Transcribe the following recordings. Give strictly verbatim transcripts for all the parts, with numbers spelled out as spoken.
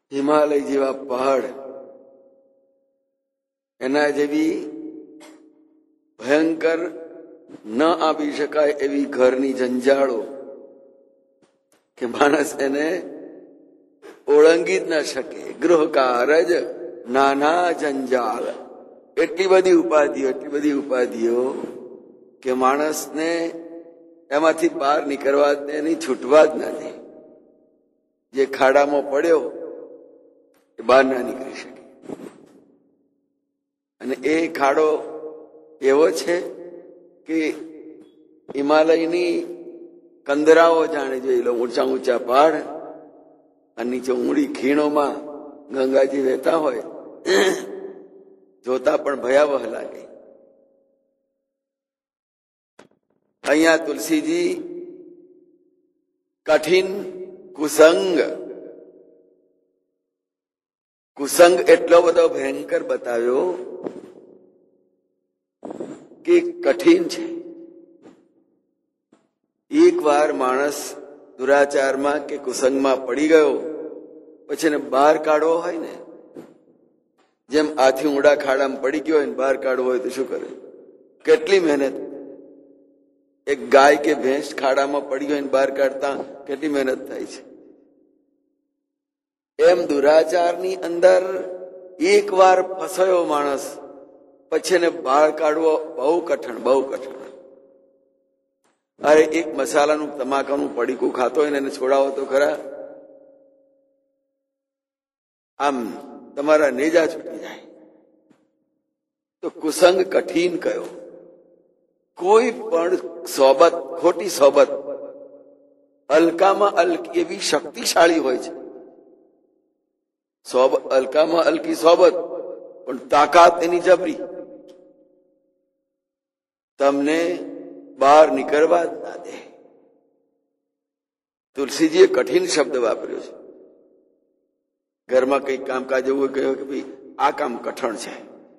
હિમાલય જેવા પહાડ, એના જેવી ભયંકર ન આપી શકાય એવી ઘરની જંજાળો કે માણસ એને ઓળંગી જ ન શકે. ગૃહ કારજ નાના જંજાળ, એટલી બધી ઉપાધિઓ એટલી બધી ઉપાધિઓ કે માણસને એમાંથી બહાર નીકળવા જ નહીં, છૂટવા જ ના દે. જે ખાડામાં પડ્યો એ બહાર ના નીકળી શકે. અને એ ખાડો એવો છે કે હિમાલયની કંદરાઓ જાણે જોઈ લો, ઊંચા ઊંચા પહાડ અને નીચે ઊંડી ખીણોમાં ગંગાજી વહેતા હોય, જોતા પણ ભયાવહ લાગે. અહીંયા તુલસીજી કઠિન કુસંગ, કુસંગ એટલો બધો ભયંકર બતાવ્યો કે કઠિન છે. એક વાર માણસ દુરાચારમાં કે કુસંગમાં પડી ગયો પછી એને બહાર કાઢવો હોય ને, જેમ આથી ઊંડા ખાડામાં પડી ગયો હોય ને બહાર કાઢવો હોય તો શું કરે? કેટલી મહેનત. એક ગાય કે ભેંસ ખાડામાં પડી હોય ને બહાર કાઢતા કેટલી મહેનત થાય છે. એમ દુરાચારની અંદર એક વાર ફસાયો માણસ, પછી એને બહાર કાઢવો બહુ કઠણ, બહુ કઠણ. અરે એક મસાલાનું તમાકાનું પડીકું ખાતો હોય ને એને છોડાવો તો ખરા, આમ તમારા નેજા છૂટી જાય. તો કુસંગ કઠિન કયો. કોઈ પણ સોબત, ખોટી સોબત હલકામાં હલકી એવી શક્તિશાળી હોય છે. સોબત હલકામાં હલકી સોબત પણ તાકાત એની જબરી, તમને બહાર નીકળવા જ ના દે. તુલસીજીએ કઠિન શબ્દ વાપર્યો છે. ઘરમાં કઈક કામકાજ એવું કહ્યું કે ભાઈ આ કામ કઠણ છે,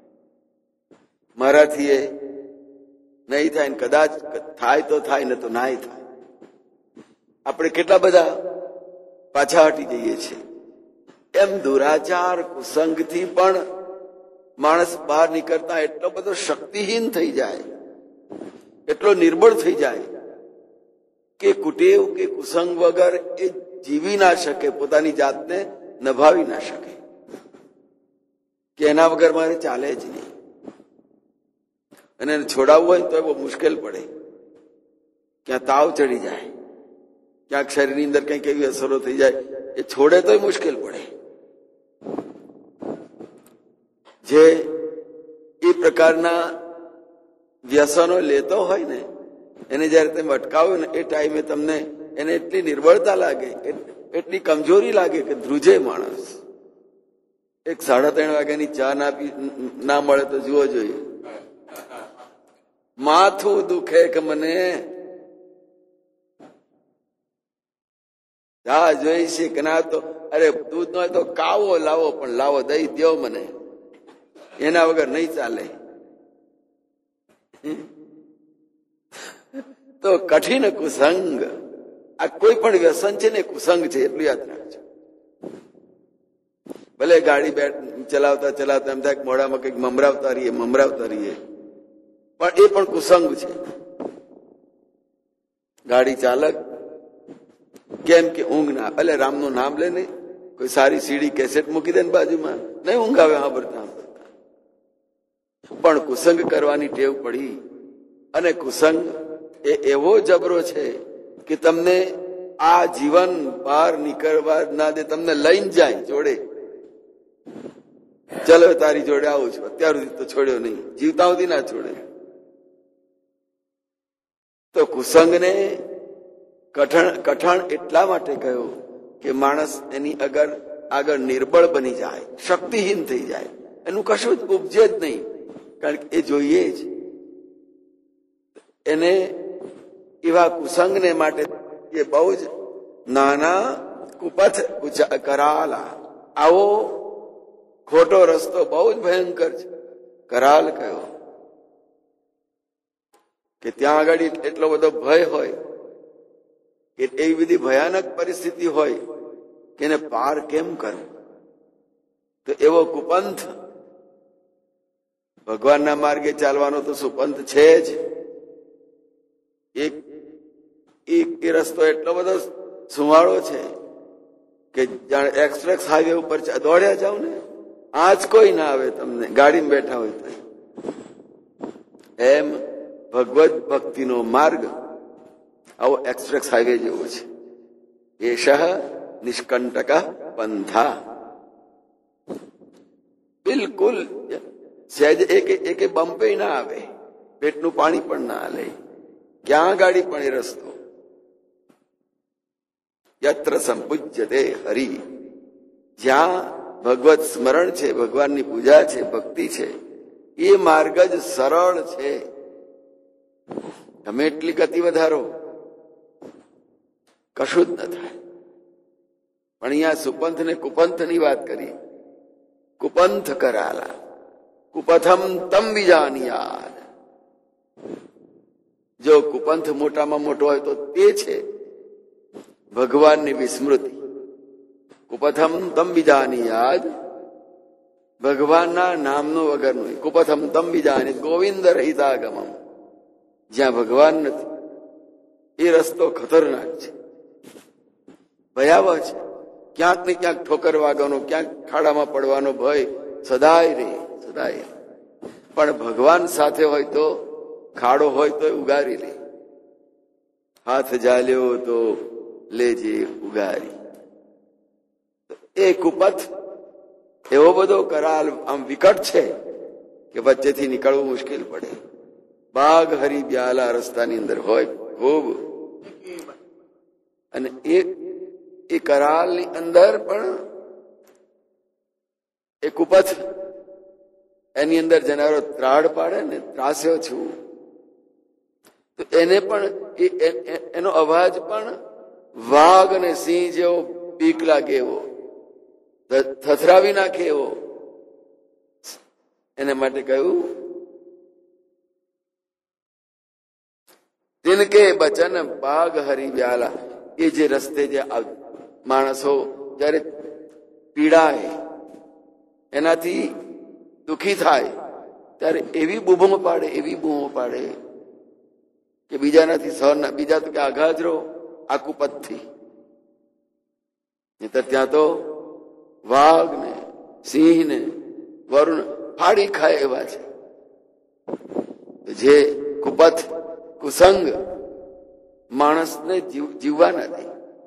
મારાથી એ નહીં થાય, કદાચ થાય તો થાય ને તો નાય થાય. આપણે કેટલા બધા પાછા હટી જઈએ છીએ. એમ દુરાચાર કુસંગથી પણ માણસ બહાર નીકળતા એટલો બધો શક્તિહીન થઈ જાય, એટલો નિર્બળ થઈ જાય કે કુટેવ કે કુસંગ વગર એ જીવી ના શકે, પોતાની જાતને નભાવી ના શકે, કે એના વગર મારે ચાલે જ નહીં. અને એને છોડાવવું હોય તો એ બહુ મુશ્કેલ પડે. ક્યાં તાવ ચડી જાય, ક્યાંક શરીરની અંદર કંઈક એવી અસરો થઈ જાય, એ છોડે તોય મુશ્કેલ પડે. જે એ પ્રકારના વ્યસનો લેતો હોય ને, એને જયારે તમે અટકાવો ને એ ટાઈમે તમને એને એટલી નિર્બળતા લાગે, એટલી કમજોરી લાગે કે ધ્રુજે માણસ. એક સાડા ત્રણ વાગ્યાની ચા ના પી ના મળે તો જુઓ જોઈએ, માથું દુખે કે મને ચા જોઈ છે કે ના, તો અરે દૂધ નો તો કાવો લાવો, પણ લાવો દહીં દો મને, એના વગર નહીં ચાલે. તો કઠિન કુસંગ, આ કોઈ પણ વ્યસન છે ને કુસંગ છે, એટલું યાદ રાખજો. ભલે ગાડી બેઠ ચલાવતા ચલાવતા એમ થાય મોઢામાં કંઈક મમરાવતા રહીએ મમરાવતા રહીએ પણ એ પણ કુસંગ છે. ગાડી ચાલક કેમ કે ઊંઘ ના, એટલે રામનું નામ લે ને, કોઈ સારી સીડી કેસેટ મૂકી દે ને બાજુમાં, નહીં ઊંઘ આવે સાંભળતા સાંભળતા. પણ કુસંગ કરવાની ટેવ પડી, અને કુસંગ એ એવો જબરો છે કે તમને આ જીવન બહાર નીકળવા ના દે, તમને લઈને જાય જોડે. ચલો તારી જોડે આવું છું, અત્યાર સુધી તો છોડ્યો નહીં, જીવતા સુધી ના છોડે. તો કુસંગને કઠણ કઠણ એટલા માટે કહ્યો કે માણસ એની અગર આગળ નિર્બળ બની જાય, શક્તિહીન થઈ જાય, એનું કશું જ ઉપજે જ નહીં, કારણ કે એ જોઈએ જ. એને એવા કુસંગને માટે એ બહુ જ નાના કુપથ કરાલા, આવો ખોટો રસ્તો બહુ જ ભયંકર છે. કરાલ કયો કે ત્યાં આગળ એટલો બધો ભય હોય, એવી બધી ભયાનક પરિસ્થિતિ હોય કે એને પાર કેમ કરવું. તો એવો કુપંથ, ભગવાનના માર્ગે ચાલવાનો તો સુપંથ છે જ. એક એ રસ્તો એટલો બધો સુવાળો છે કે જાણે એક્સપ્રેસ હાઈવે ઉપર દોડ્યા જાવ ને, આજ કોઈ ના આવે તમને, ગાડીમાં બેઠા હોય તો. એમ ભગવદ ભક્તિનો માર્ગ આવો એક્સપ્રેસ હાઈવે જેવો છે. એષ નિષ્કંટક પંથા. બિલકુલ સહેજ એક એક બમ્પે ના આવે, પેટનું પાણી પણ ના લે, ક્યાં ગાડી પણ એ રસ્તો. યત્ર સંપૂજ્યતે હરિ, જ્યાં ભગવત સ્મરણ છે, ભગવાનની પૂજા છે, ભક્તિ છે, એ માર્ગ જ સરળ છે. તમે એટલી ગતિ વધારો કશું જ ન થાય. પણ અહીંયા સુપંથ ને કુપંથ ની વાત કરી. કુપંથ કરાલા, કુપથમ તમ વિજાનિયાદ. જો કુપંથ મોટામાં મોટો હોય તો તે છે ભગવાનની વિસ્મૃતિ. કુપથમ તમ વિજાનિયાદ, ભગવાનના નામનો વગરનું. કુપથમ તમ વિજાનિ, ગોવિંદ રહિતાગમમ. જ્યાં ભગવાન નથી એ રસ્તો ખતરનાક છે, ભયાવહ છે. ક્યાંક ને ક્યાંક ઠોકર વાગવાનો, ક્યાંક ખાડામાં પડવાનો ભય સદાય રહે, સદાય. પણ ભગવાન સાથે હોય તો ખાડો હોય તો ઉગારી લે. હાથ જાલ્યો તો લેજે ઉગારી. એ કુપથ એવો બધો કરાલ, આમ વિકટ છે કે વચ્ચેથી નીકળવું મુશ્કેલ પડે. બાગ હરી બ્યાલા રસ્તાની અંદર હોય ખૂબ, અને એ એ કરાલની અંદર પણ એ કુપથ, એની અંદર જનારો ત્રાડ પાડે ને, ત્રાસ્યો છું, તો એને પણ એનો અવાજ પણ વાઘ અને સિંહ જેવો બીક લાગે એવો, થથરાવી નાખે એવો. એને માટે કહ્યું તિનકે બચન બાગ હરી વ્યાલા. એ જે રસ્તે જે માણસો જયારે પીડાય, એનાથી દુઃખી થાય, ત્યારે એવી બૂમો પાડે, એવી બૂમો પાડે કે બીજાનાથી સહન, બીજા તો કે આઘા જ રહો આ કુપથથી. નહીતર ત્યાં તો વાઘ ને સિંહ ને વરુણ ફાડી ખાય એવા છે. જે કુપથ, કુસંગ માણસને જીવવા નથી.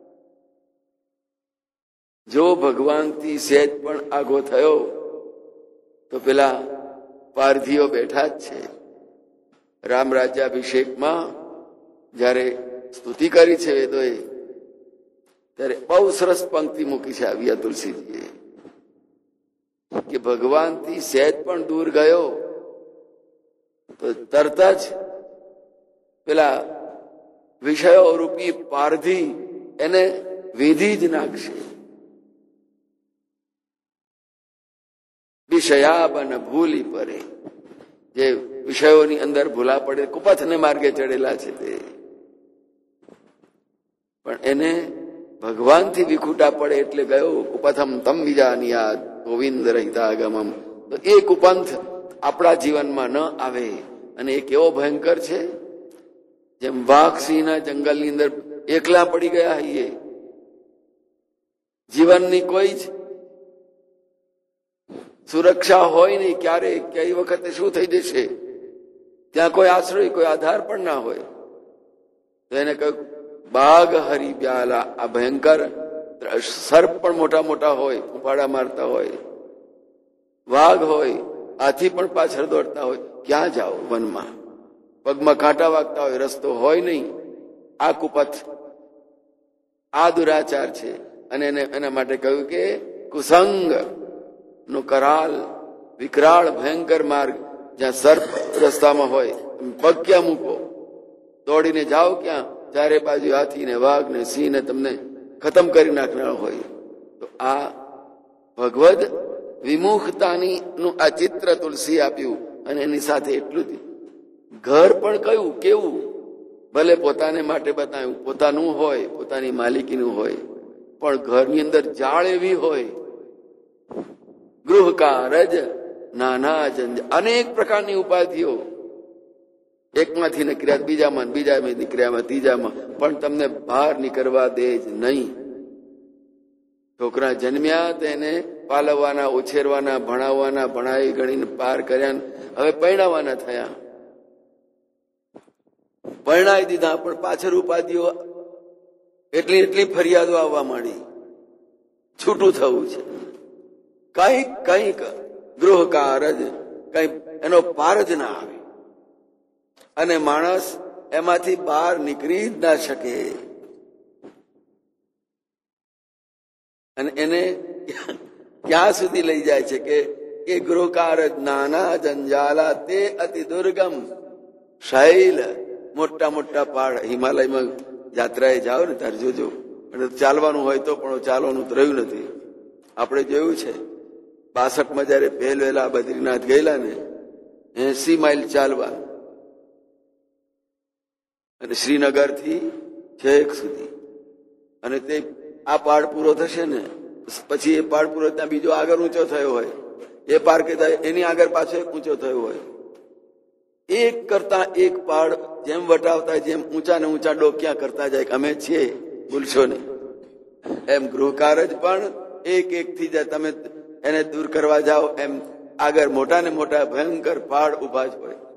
જો ભગવાનથી સહેજ પણ આગો થયો તો પેલા પારધીઓ બેઠા જ છે. રામ રાજ્યાભિષેકમાં જયારે સ્તુતિ કરી છે વેદોએ, ત્યારે બહુ સરસ પંક્તિ મૂકી છે આવ્યા તુલસીજીએ કે ભગવાનથી સહેજ પણ દૂર ગયો તો તરત જ પેલા વિષયો રૂપી પારધી એને વિધી જ નાખશે. વિષયાબન ભૂલી પરે, જે વિષયોની અંદર ભૂલા પડે, કુપથને માર્ગે ચડેલા છે તે. પણ એને ભગવાનથી વિખૂટા પડે એટલે ગયો કુપથમ તમ વિજાનિયાદ ગોવિંદ રહિતાગમમ. તો એ કુપંથ આપણા જીવનમાં ન આવે. અને એ કેવો ભયંકર છે, જેમ વાઘ સિંહના જંગલની અંદર એકલા પડી ગયા હઈએ, જીવનની કોઈ જ સુરક્ષા હોય નહીં, ક્યારે કઈ વખતે શું થઈ જશે, ત્યાં કોઈ આશ્રય, કોઈ આધાર પણ ના હોય. તો એને કહ્યું બાઘ હરી બ્યાલા. આ ભયંકર સર્પ પણ મોટા મોટા હોય, ફૂફાડા મારતા હોય, વાઘ હોય, હાથી પણ પાછળ દોડતા હોય, ક્યાં જાઓ વનમાં? પગમાં કાંટા વાગતા હોય, રસ્તો હોય નહીં. આ કુપથ, આ દુરાચાર છે. અને એને એના માટે કહ્યું કે કુસંગ નો કરાલ, વિકરાળ ભયંકર માર્ગ, જ્યાં સર્પ રસ્તામાં હોય, પગ ક્યાં મૂકો? દોડીને જાઓ ક્યાં? ચારે બાજુ હાથી ને વાઘ ને સિંહ ને તમને ખતમ કરી નાખનાર હોય. તો આ ભગવદ વિમુખતાની નું આ ચિત્ર તુલસી આપ્યું. અને એની સાથે એટલું જ, ઘર પણ કયું કેવું, ભલે પોતાને માટે બતાવ્યું, પોતાનું હોય, પોતાની માલિકીનું હોય, પણ ઘરની અંદર જાળ એવી હોય, ગૃહ કારજ નાના જંજાલ, અનેક પ્રકારની ઉપાધિઓ એકમાંથી નીકળ્યા બીજામાં, બીજામાં નીકળ્યામાં ત્રીજામાં, પણ તમને બહાર નીકળવા દે જ નહીં. છોકરા જન્મ્યા તેને પાલવવાના, ઉછેરવાના, ભણાવવાના, ભણાવી ગણીને પાર કર્યા, હવે પરણાવવાના થયા, પરણાવી દીધા, પણ પાછળ ઉપાધિઓ એટલી એટલી ફરિયાદો આવવા માંડી. છૂટું થવું છે, કઈક કઈક ગૃહ કારજ, કઈ એનો પાર જ ના આવે અને માણસ એમાંથી બહાર નીકળી જ ના શકે. અને એને ક્યાં સુધી લઈ જાય છે કે એ ગૃહ કારજ નાના જંજાલા તે અતિ દુર્ગમ શૈલ, મોટા મોટા પહાડ. હિમાલયમાં યાત્રાએ જાઓ ને ત્યારે જોજો, ચાલવાનું હોય તો પણ ચાલવાનું રહ્યું નથી. આપણે જોયું છે બાસઠ માં જયારે પહેલ વહેલા બદ્રીનાથ ગયેલા ને, એસી માઇલ ચાલવા, અને શ્રીનગર થી છેક સુધી, અને તે આ પહાડ પૂરો થશે ને પછી એ પહાડ પૂરો ત્યાં બીજો આગળ ઊંચો થયો હોય, એ પાર કે એની આગળ પાછો એક ઊંચો થયો હોય. એક કરતા એક પહાડ જેમ વટાવતા, જેમ ઊંચા ને ઊંચા ડોકિયા કરતા જાય, અમે છીએ ભૂલશો નહીં. એમ ગૃહકારજ પણ એક એક થી તમે એને દૂર કરવા જાઓ એમ આગળ મોટા ને મોટા ભયંકર પહાડ ઉભા જ હોય.